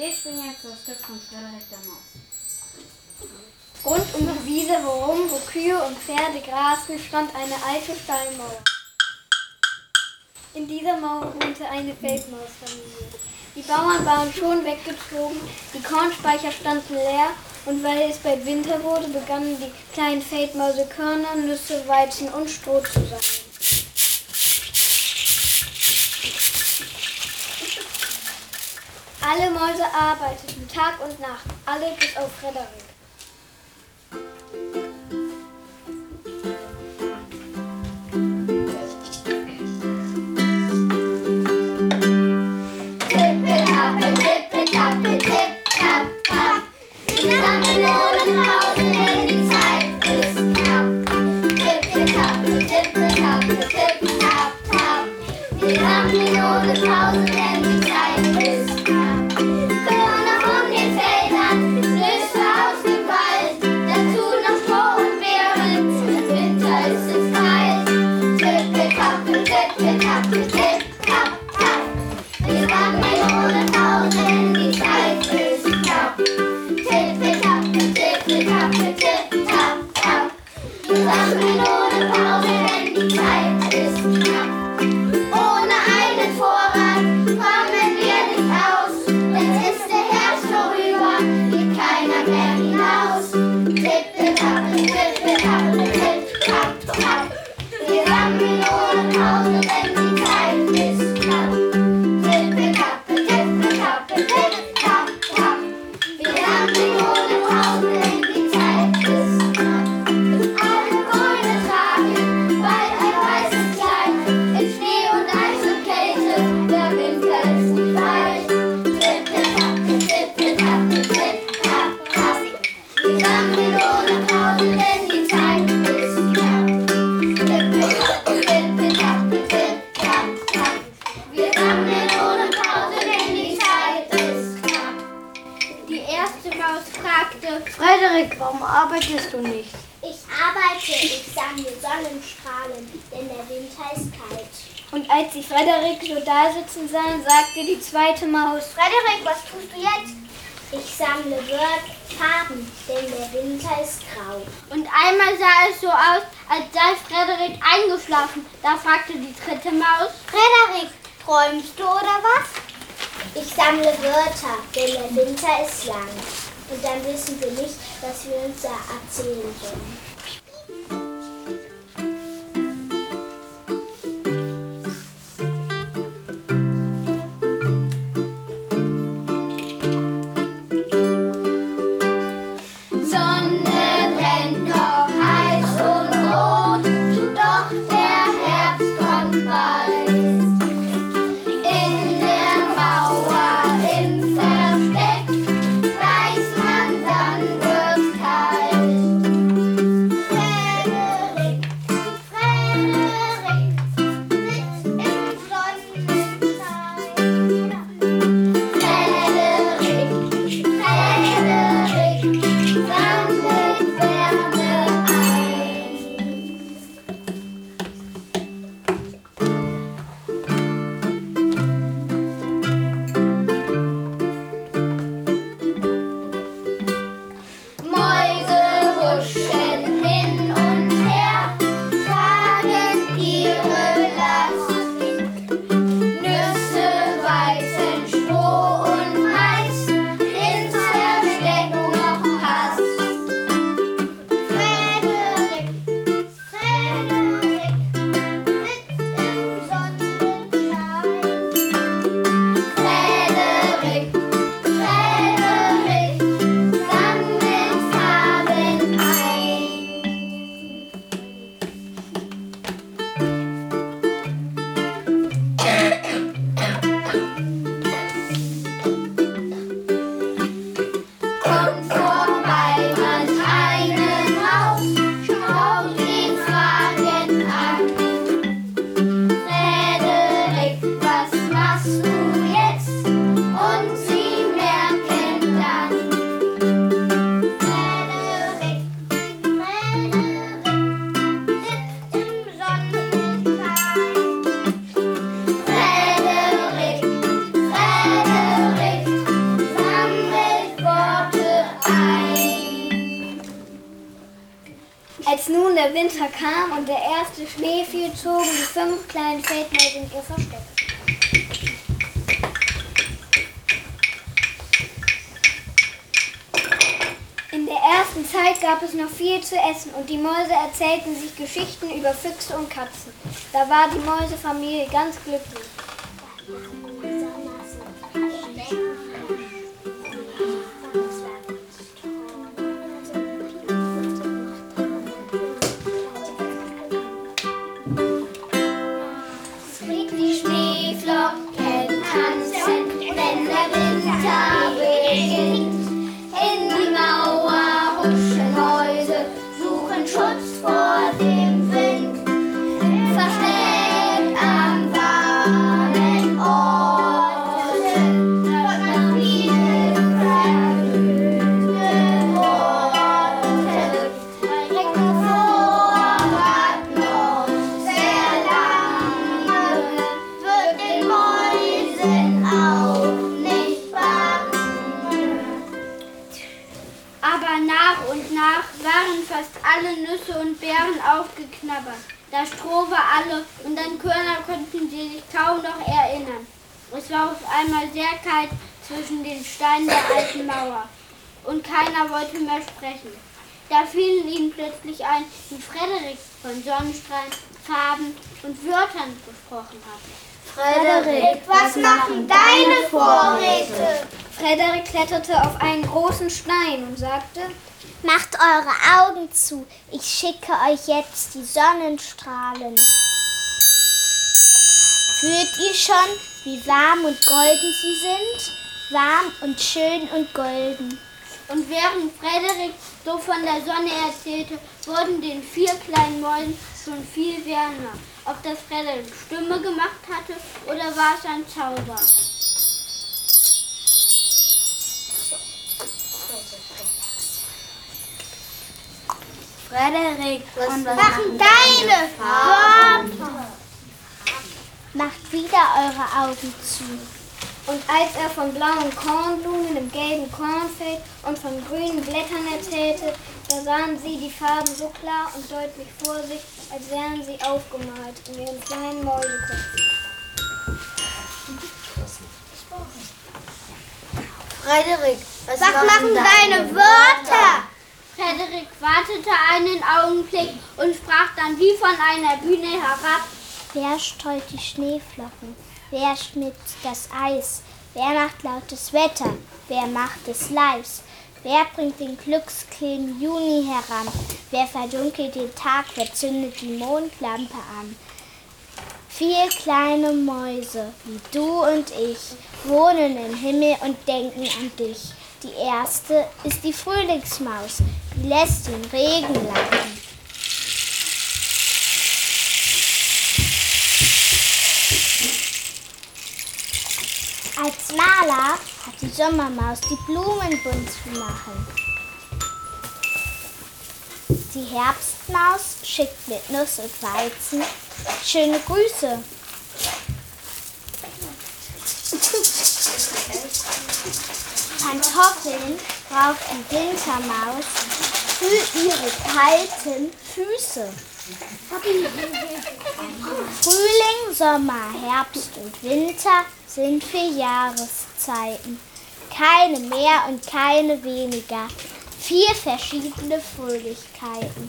Ich bin jetzt das Stück von Frederik der Maus. Rund um die Wiese herum, wo Kühe und Pferde grasten, stand eine alte Steinmauer. In dieser Mauer wohnte eine Feldmausfamilie. Die Bauern waren schon weggezogen, die Kornspeicher standen leer und weil es bald Winter wurde, begannen die kleinen Feldmäuse Körner, Nüsse, Weizen und Stroh zu sammeln. Alle Mäuse arbeiteten Tag und Nacht, alle bis auf Frederik. Frederik, warum arbeitest du nicht? Ich arbeite, ich sammle Sonnenstrahlen, denn der Winter ist kalt. Und als sie Frederik so da sitzen sahen, sagte die zweite Maus: Frederik, was tust du jetzt? Ich sammle Farben, denn der Winter ist grau. Und einmal sah es so aus, als sei Frederik eingeschlafen. Da fragte die dritte Maus: Frederik, träumst du oder was? Ich sammle Wörter, denn der Winter ist lang. Und dann wissen wir nicht, was wir uns da erzählen sollen. der Winter kam und der erste Schnee fiel, zogen die 5 kleinen Feldmäuse in ihr Versteck. In der ersten Zeit gab es noch viel zu essen und die Mäuse erzählten sich Geschichten über Füchse und Katzen. Da war die Mäusefamilie ganz glücklich. Die Schneeflocken tanzen, wenn der Winter beginnt. In die Mauer huschen Mäuse, suchen Schutz vor dem Wind. Versteckt am warmen Orte, hört man viele verblühte Worte. Recken Vorrat noch sehr lange, wird den Mäusen auch nicht bange. Aber nach und nach waren fast alle Nüsse und Beeren aufgeknabbert. Das Stroh war alle und an Körner konnten sie sich kaum noch erinnern. Es war auf einmal sehr kalt zwischen den Steinen der alten Mauer und keiner wollte mehr sprechen. Da fiel ihnen plötzlich ein, wie Frederik von Sonnenstrahlen, Farben und Wörtern gesprochen hatte. Frederik, was machen deine Vorräte? Frederik kletterte auf einen großen Stein und sagte: Macht eure Augen zu, ich schicke euch jetzt die Sonnenstrahlen. Fühlt ihr schon, wie warm und golden sie sind? Warm und schön und golden. Und während Frederik so von der Sonne erzählte, wurden den 4 kleinen Mäusen schon viel wärmer. Ob das Frederik Stimme gemacht hatte oder war es ein Zauber? Frederik, Was machen deine Wörter? Macht wieder eure Augen zu. Und als er von blauen Kornblumen im gelben Kornfeld und von grünen Blättern erzählte, da sahen sie die Farben so klar und deutlich vor sich, als wären sie aufgemalt in ihren kleinen Mäuseköpfen. Frederik, Was machen deine Wörter? Frederik wartete einen Augenblick und sprach dann wie von einer Bühne herab. Wer streut die Schneeflocken? Wer schmilzt das Eis? Wer macht lautes Wetter? Wer macht es leis? Wer bringt den glückskillen Juni heran? Wer verdunkelt den Tag? Wer zündet die Mondlampe an? 4 kleine Mäuse, wie du und ich, wohnen im Himmel und denken an dich. Die erste ist die Frühlingsmaus, die lässt den Regen landen. Als Maler hat die Sommermaus die Blumen bunt zu machen. Die Herbstmaus schickt mit Nuss und Weizen schöne Grüße. Pantoffeln braucht die Wintermaus für ihre kalten Füße. Frühling, Sommer, Herbst und Winter sind 4 Jahreszeiten. Keine mehr und keine weniger. 4 verschiedene Fröhlichkeiten.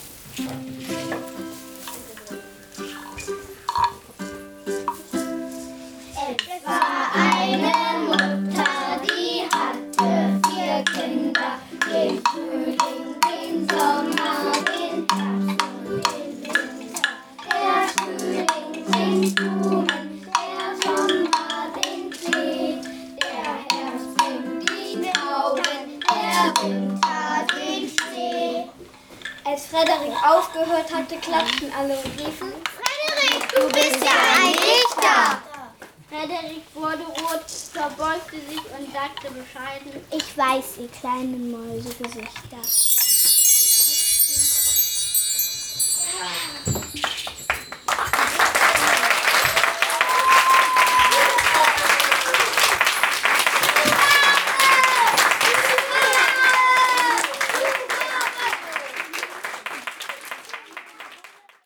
Es war eine Mutter, die hatte 4 Kinder. Den Frühling, den Sommer, den Herbst und den Winter. Der Frühling bringt Blumen, der Sommer den Klee. Der Herbst bringt die Trauben, der Winter den Schnee. Als Frederik aufgehört hatte, klatschten alle und riefen: Frederik, du bist ja ein Dichter! Frederik wurde rot, verbeugte sich und sagte bescheiden: Ich weiß, ihr kleinen Mäusegesichter.